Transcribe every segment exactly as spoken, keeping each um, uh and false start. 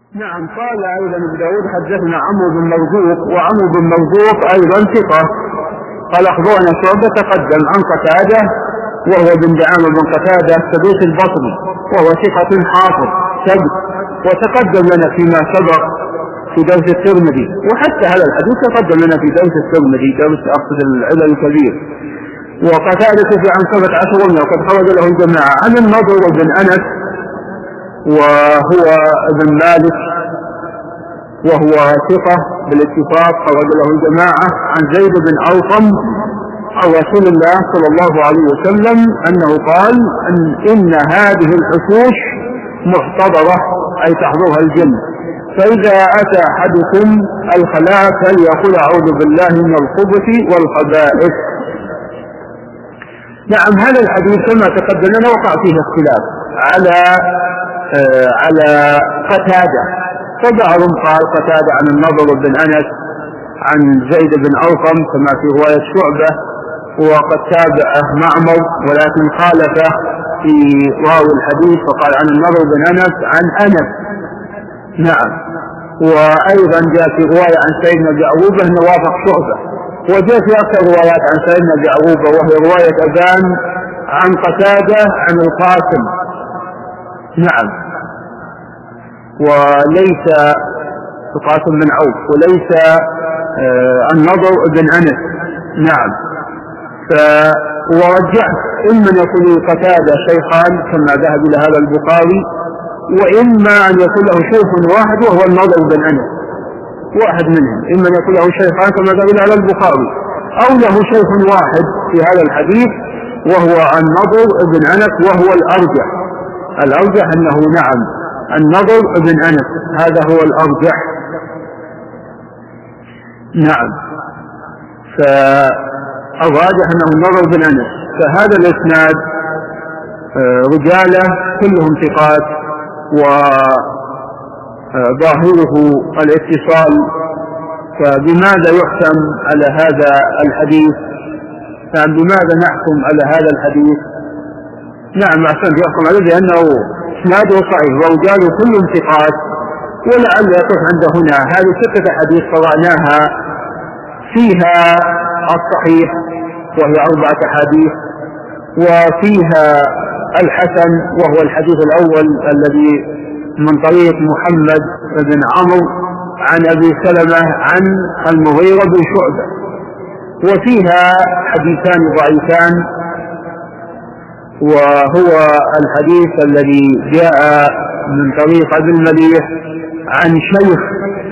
نعم. قال أيضا ابن داود حدثنا عمرو بن مرزوق، وعمرو بن مرزوق أيضا ثقة. قال أخبرنا شعبة تقدم عن قتادة وهو بن دعامة بن قتادة السدوسي البصري، وهو ثقة حافظ ثبت، وتقدم لنا فيما سبق في درس الترمذي، وحتى هذا الحديث تقدم لنا في درس الترمذي درس أخذ العلل الكبير. وقتادة في عن سبعة عشر وقد خرج له الجماعة عن النضر بن أنس وهو ابن مالك وهو ثقة بالاتفاق، خرج له الجماعة عن زيد بن أرقم عن رسول الله صلى الله عليه وسلم أنه قال أن إن هذه الحشوش محتضرة أي تحضرها الجن، فإذا أتى أحدكم الخلاء فليقل أعوذ بالله من الخبث والخبائث. نعم. هذا الحديث كما تقدم لنا وقع فيه اختلاف على آه على قتادة، فبعضهم قال قتادة عن النضر بن أنس عن زيد بن أرقم كما في رواية شعبة، وقد تابعه معمر ولكن خالفه في راوي الحديث فقال عن النضر بن أنس عن أنس. نعم. وأيضا جاء في رواية عن سيدنا أبي عروبة أنه وافق شعبة، وجاء في أكثر روايات عن سيدنا أبي عروبة وهي رواية أبان عن قتادة عن القاسم. نعم. وليس القاسم بن عوف وليس آه النضر بن أنس. نعم. ورجعت إما يكون قتادة شيخان كما ذهب إلى هذا البخاري، وإما أن يكون له شيخ واحد وهو النضر بن أنس، واحد منهم، إما أن يكون له شيخان كما ذهب إلى هذا البخاري، أو له شيخ واحد في هذا الحديث وهو النضر بن أنس، وهو الأرجح. الأرجح أنه نعم النضر بن أنس، هذا هو الأرجح. نعم. فالراجح أنه النضر بن أنس. فهذا الإسناد رجاله كلهم ثقات، وظاهره الاتصال، فبماذا يحكم على هذا الحديث؟ فبماذا نحكم على هذا الحديث؟ نعم أحسن يحكم عليه لأنه إسناده صحيح ورجاله كلهم ثقات. ولعل يقف عند هنا هذه ستة حديث قرأناها فيها الصحيح وهي أربعة حديث، وفيها الحسن وهو الحديث الأول الذي من طريق محمد بن عمرو عن أبي سلمة عن المغيرة بن شعبة، وفيها حديثان ضعيفان وهو الحديث الذي جاء من طريق ابن المليح عن شيخ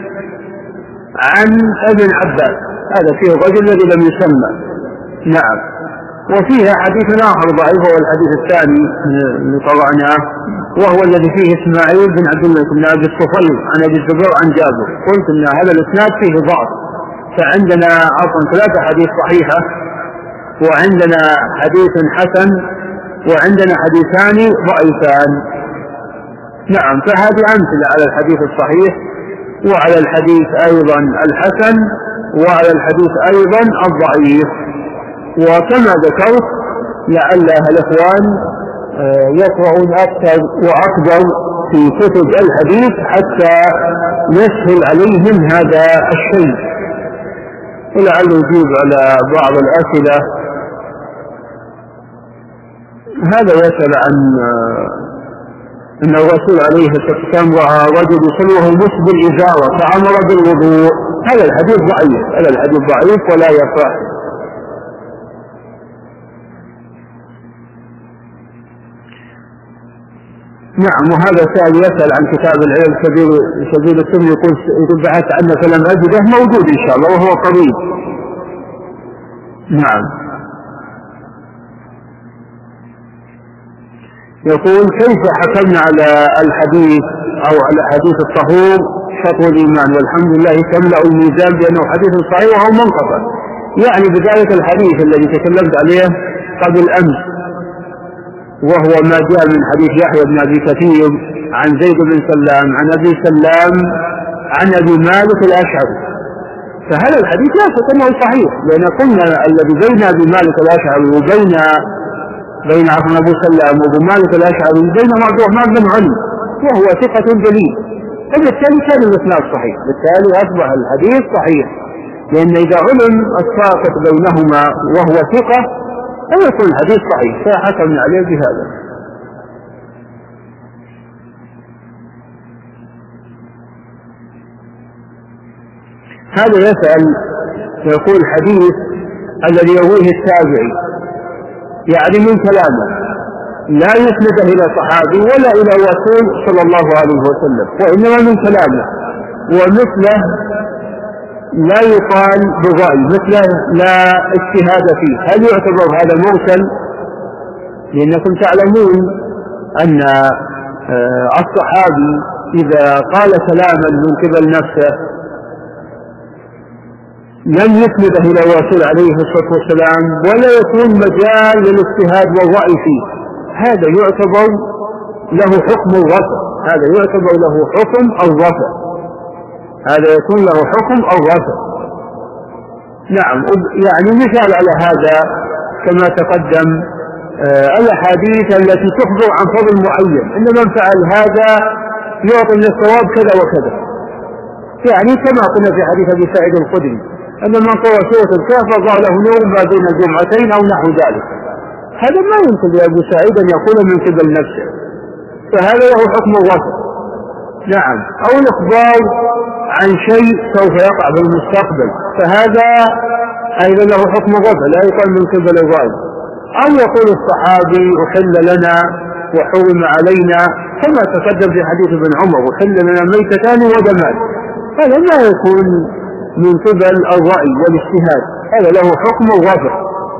عن ابن عباس، هذا فيه الرجل الذي لم يسمى. نعم. وفيها حديث آخر ضعيف هو الحديث الثاني اللي قرأناه وهو الذي فيه إسماعيل بن عبد الله بن أبي الصفيل عن أبي الزبير عن جابر. قلت أن هذا الإسناد فيه ضعف، فعندنا أصلا ثلاثة حديث صحيحة، وعندنا حديث حسن، وعندنا حديثان ضعيفان. نعم. فهذه أمثلة على الحديث الصحيح وعلى الحديث أيضا الحسن وعلى الحديث أيضا الضعيف. وكما ذكرت لعل الإخوان يقرؤون أكثر وأكبر في كتب الحديث حتى يسهل عليهم هذا الشيء، ولعل يجيب على بعض الأسئلة. هذا يسأل عن أن الرسول عليه الصلاة والسلام رأى رجل يصلي وهو مسبل الإزارة فأمر بالوضوء. هذا الحديث ضعيف، هذا الحديث ضعيف ولا يصح. نعم. وهذا سائل يسأل عن كتاب العلم سبيل سبيل السم، يقول يقول بحث عنه فلم أجده، موجود إن شاء الله وهو قريب. نعم. يقول كيف حكمنا على الحديث أو على حديث الطهور شطر الإيمان والحمد لله تملأ الميزان بأنه حديث صحيح وهو منقطع؟ يعني بذلك الحديث الذي تكلمت عليه قبل أمس وهو ما جاء من حديث يحيى بن أبي كثير عن زيد بن سلام عن أبي سلام عن أبي مالك الأشعري، فهذا الحديث لا شك أنه صحيح، لأن قلنا الذي بين أبي مالك الأشعري وبين بين عفوا أبو سلام وأبو مالك الأشعري بين عبد الرحمن بن علي وهو ثقة جليل، فبالتالي كان الإسناد صحيح، بالتالي أصبح الحديث صحيح، لأن إذا علم الساقط بينهما وهو ثقة فيكون الحديث صحيح فحكم عليه بهذا. هذا يسأل يقول حديث الذي يرويه التابعي يعني من كلامه لا يسنده إلى صحابي ولا إلى رسول صلى الله عليه وسلم، وإنما من كلامه، ومثله لا يقال بضعي، مثله لا اجتهاد فيه. هل يعتبر هذا مرسل؟ لأنكم تعلمون أن الصحابي إذا قال كلاما من قبل نفسه لم يسنده إلى الرسول عليه الصلاة والسلام ولا يكون مجال للاجتهاد والرأي فيه، هذا يعتبر له حكم الرفع، هذا يعتبر له حكم الرفع، هذا يكون له حكم الرفع. نعم، يعني مثال على هذا كما تقدم آه الأحاديث التي تخبر عن فضل معين، إن من فعل هذا يعطي من الثواب كذا وكذا، يعني كما قلنا في حديث أبي سعيد الخدري أن من قرأ سورة الكهف ضاع له نور ما بين الجمعتين أو نحو ذلك. هذا ما يمكن لأبو سعيد أن يقول من قبل نفسه، فهذا له حكم الرفع. نعم، أو الإخبار عن شيء سوف يقع في المستقبل، فهذا أيضا له حكم الرفع لا يقال من قبل الرأي. أو يقول الصحابي أحل لنا وحرم علينا كما تقدم في حديث ابن عمر أحل لنا ميتتان ودمان، هذا ما يكون من قبل الرأي والاجتهاد، هذا له حكم الرفع.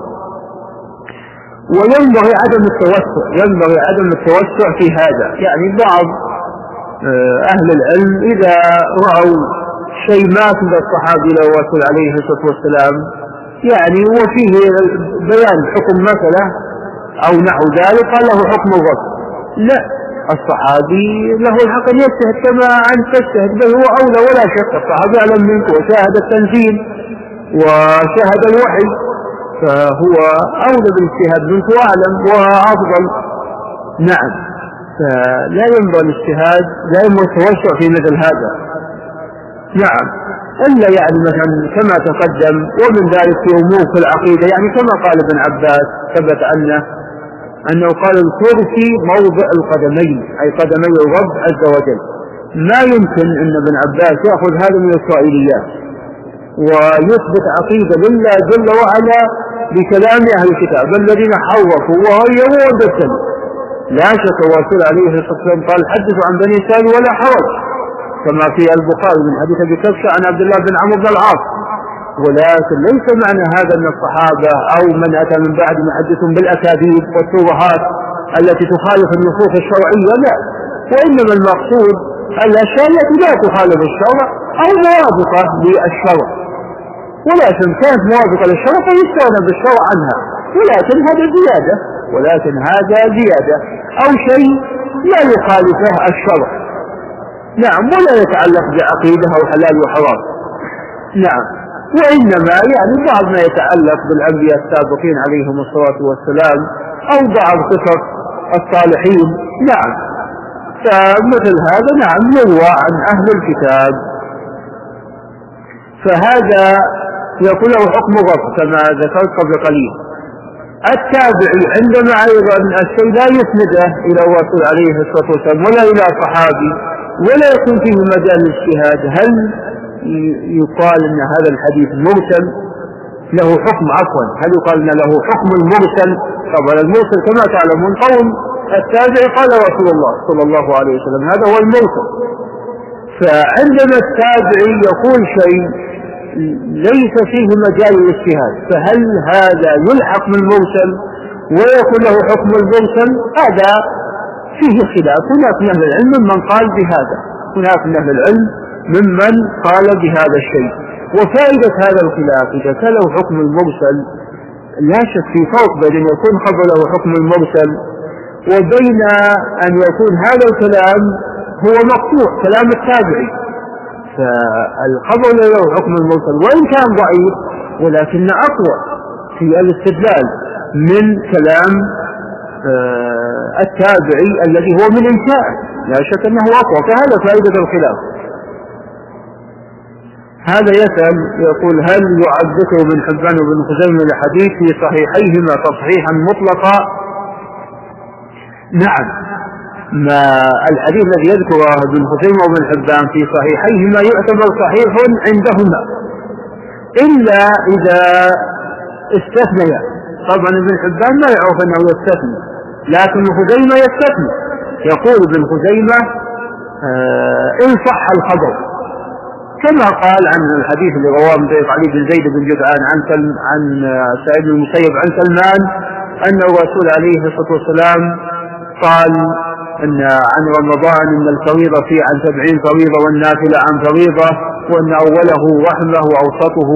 وينبغي عدم التوسع، ينبغي عدم التوسع في هذا، يعني بعض أهل العلم إذا رأوا شيء ما أثبت الصحابي له الرسول عليه الصلاة والسلام يعني وفيه بيان حكم مثلا أو نحو ذلك قال له حكم الرفع. لا، الصحابي له الحق أن يجتهد كما أن تجتهد به هو أولى ولا شك، الصحابي أعلم منك وشاهد التنزيل وشاهد الوحي فهو أولى بالاجتهاد منك وأعلم وأفضل. نعم، فلا ينبغي الاجتهاد، لا ينبغي التوسع في مثل هذا. نعم، إلا يعني مثلا كما تقدم ومن ذلك في أمور في العقيدة، يعني كما قال ابن عباس ثبت عنه أنه قال الكرسي موضع القدمين أي قدمي الرب عز وجل. ما يمكن أن ابن عباس يأخذ هذا من الإسرائيليات ويثبت عقيدة لله جل وعلا بكلام أهل الكتاب الذين حرفوا وغيروا وبدلوا. لا شك الرسول عليه الصلاة والسلام قال حدثوا عن بني إسرائيل ولا حرج، كما في البخاري من حديث أبي كبشة عن عبد الله بن عمرو بن العاص. ولكن ليس معنى هذا أن الصحابة أو من أتى من بعد محدثهم بالأكاذيب والترهات التي تخالف النصوص الشرعية، لا، وإنما المقصود الأشياء التي لا تخالف الشرع أو موافقة للشرع، ولكن كانت موافقة للشرع فيستغنى بالشرع عنها، ولكن هذا زيادة، ولكن هذا زيادة أو شيء لا يخالفه الشرع. نعم، ولا يتعلق بعقيدة أو حلال وحرام. نعم، وإنما يعني بعض ما يتعلق بالأنبياء السابقين عليهم الصلاة والسلام أو بعض قصص الصالحين. نعم، فمثل هذا نعم يروى عن أهل الكتاب، فهذا يكون له حكم الرفع كما ذكرت قبل قليل. التابعي عندما أيضا الشيء لا يسنده إلى الرسول عليه الصلاة والسلام ولا إلى صحابي ولا يكون فيه مجال الاجتهاد، هل يقال أن هذا الحديث مرسل له حكم عفوا هل يقال أن له حكم المرسل؟ طبعا المرسل كما تعلمون قول التابعي قال رسول الله صلى الله عليه وسلم، هذا هو المرسل. فعندما التابعي يقول شيء ليس فيه مجال الاجتهاد فهل هذا يلحق من المرسل ويكون له حكم المرسل؟ هذا فيه خلاف. هناك من أهل العلم من قال بهذا، هناك من أهل العلم ممن قال بهذا الشيء. وفائدة هذا الخلاف إذا كان له حكم المرسل لا شك في فرق بين أن يكون خبر له حكم المرسل وبين أن يكون هذا الكلام هو مقطوع كلام التابعي. فالخبر له حكم المرسل وإن كان ضعيف ولكن أقوى في الاستدلال من كلام التابعي الذي هو من إنشاء، لا شك أنه أقوى، فهذا فائدة الخلاف. هذا يسأل يقول هل يعد ذكر ابن حبان وابن خزيمة الحديث في صحيحيهما تصحيحا مطلقا؟ نعم، ما الحديث الذي يذكره ابن خزيمة وابن حبان في صحيحيهما يعتبر صحيح عندهما إلا إذا استثنيا. طبعا ابن حبان ما يعرف أنه يستثني، لكن ابن خزيمة يستثني. يقول ابن خزيمة آه إن صح الخبر، كما قال عن الحديث اللي رواه من طريق علي بن زيد بن جدعان عن سلم عن سعيد بن المسيب عن سلمان أن الرسول عليه الصلاة والسلام قال أن عن رمضان أن الفريضة فيه عن سبعين فريضة والنافلة عن فريضة، وأن أوله رحمة وأوسطه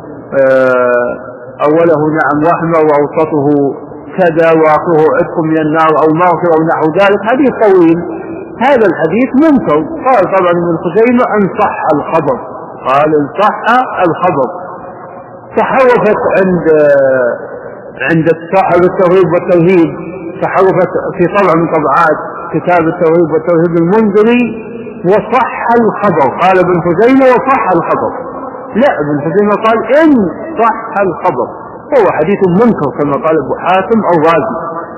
أوله نعم رحمة وأوسطه كذا وآخره عتق من النار أو مغفرة أو نحو ذلك. حديث طويل، هذا الحديث منكر. قال طبعا ابن خزيمة أن صح الخبر، قال إن صح الخبر. تحرفت عند عند صاحب التوحيد والتوحيد، تحرفت في طبع من طبعات كتاب التوحيد والتوحيد المنذري وصح الخبر، قال ابن خزيمة وصح الخبر. لا، ابن خزيمة قال إن صح الخبر، هو حديث منكر كما قال ابو حاتم أو غازي.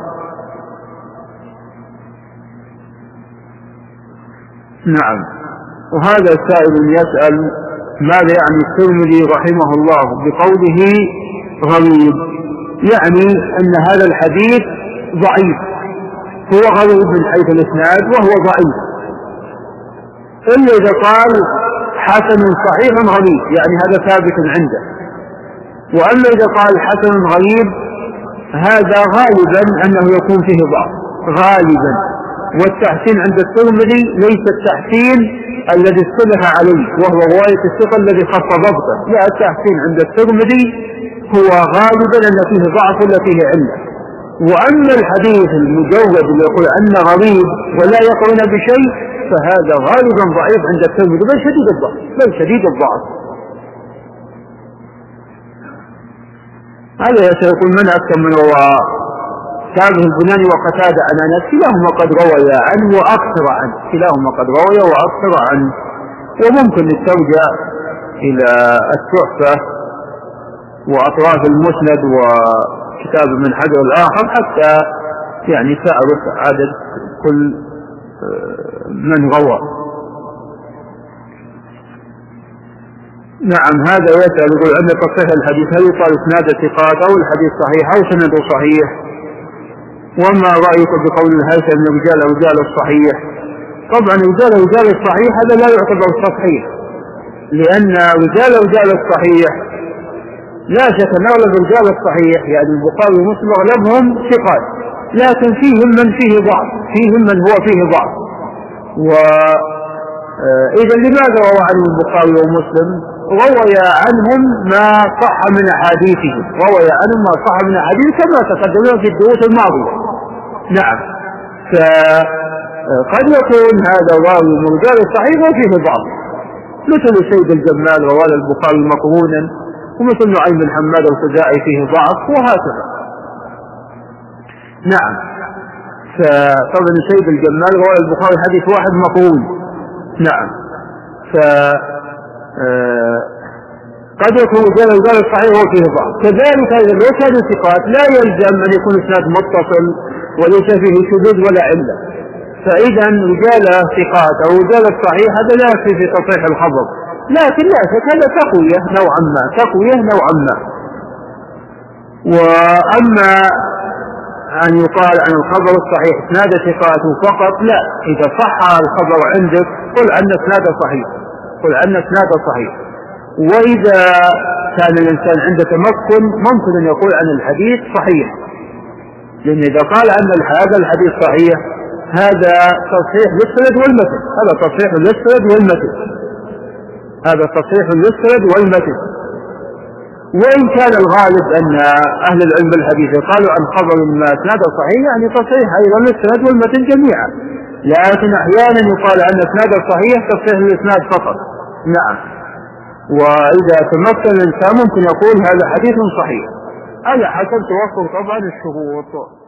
نعم. وهذا سائل يسأل ماذا يعني الترمذي رحمه الله بقوله غريب؟ يعني أن هذا الحديث ضعيف، هو غريب من حيث الإسناد وهو ضعيف، إلا إذا قال حسن صحيح غريب يعني هذا ثابت عنده. وأما إذا قال حسن غريب هذا غالبا أنه يكون فيه ضعف غالبا. والتحسين عند الترمذي ليس التحسين الذي اصطلح عليه وهو رواية الثقة الذي خف ضبطه، لا، التحسين عند الترمذي هو غالبا أن فيه ضعف ولا فيه علة. وأما الحديث المجرد اللي يقول أن غريب ولا يقرن بشيء فهذا غالبا ضعيف عند الترمذي بل شديد الضعف بل شديد الضعف. هذا يقول من أكثر من رواة؟ تابع البناني وقتادة عن أنس كلاهما قد روي عنه وأكثر عنه، كلاهما قد روي وأكثر عنه. وممكن نسترجع إلى التحفة وأطراف المسند وكتاب من حجر الآخر حتى يعني تعرف عدد كل من روى. نعم. هذا يسأل يقول أن تصحيح الحديث هل يقال إسناد ثقات أو الحديث صحيح أو سنده صحيح؟ وما رأيك بقول الهيثم من رجال رجال الصحيح؟ طبعا رجال رجال الصحيح هذا لا يعتبر صحيح، لأن رجال رجال الصحيح لا شك أن أغلب رجال الصحيح يعني البخاري ومسلم أغلبهم ثقات، لكن فيهم من فيه ضعف، فيهم من هو فيه ضعف. وإذا لماذا روى عنهم البخاري ومسلم؟ روي عنهم ما صح من أحاديثهم، روي عنهم ما صح من أحاديث كما تقدمنا في الدروس الماضية. نعم. فقد يكون هذا راوي من رجال الصحيح وفيه ضعف، مثل سيد الجمال رواه البخاري مقرونا، ومثل نعيم بن حماد الخزاعي فيه ضعف، وهكذا. نعم. فطبعا سيد الجمال رواه البخاري حديث واحد مقرون. نعم. ف قد يكون رجال رجال الصحيح وفيه ضعف. كذلك إذا لو كانوا ثقات لا يلزم أن يكون إسناد متصل وليس فيه شذوذ ولا علة. فإذا رجال ثقات أو رجال الصحيح هذا لا يكفي في تصحيح الخبر، لكن لا شك هذا تقوية نوعا ما، تقوية نوعا ما. وأما أن يقال عن الخبر الصحيح إسناد ثقات فقط، لا، إذا صح الخبر عندك قل أن إسناده صحيح، قل أن إسناده صحيح. وإذا كان الإنسان عنده تمكن ممكن أن يقول عن الحديث صحيح، لأن إذا قال أن هذا الحديث صحيح هذا تصحيح للسند والمتن، هذا تصحيح للسند والمتن، هذا تصحيح للسند والمتن. وإن كان الغالب أن أهل العلم بالحديث قالوا عن خبر ما إسناده صحيح يعني تصحيح أيضا للسند والمتن جميعا، لكن أحيانا يقال أن إسناده صحيح تصحيح الإسناد فقط. نعم. وإذا تمكن الإنسان ممكن يقول هذا حديث صحيح على حسب توفر طبعا الشروط.